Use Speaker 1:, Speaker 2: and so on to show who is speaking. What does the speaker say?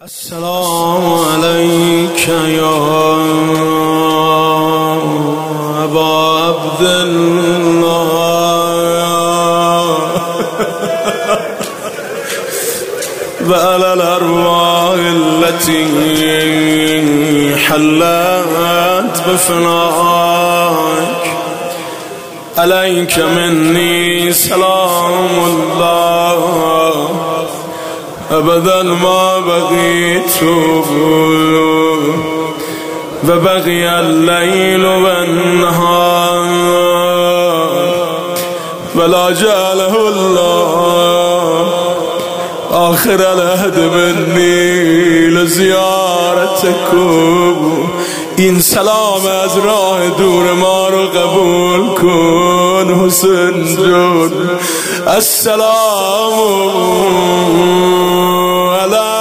Speaker 1: السلام عليك يا أبا عبد الله وعلى الأرواح التي حلت بفنائك عليك مني سلام الله أبدا ما بقيت وبقي الليل والنهار ولا جعله الله آخر العهد مني لزیارتکم. این سلام از راه دور ما رو قبول کن حسین جون. السلام علی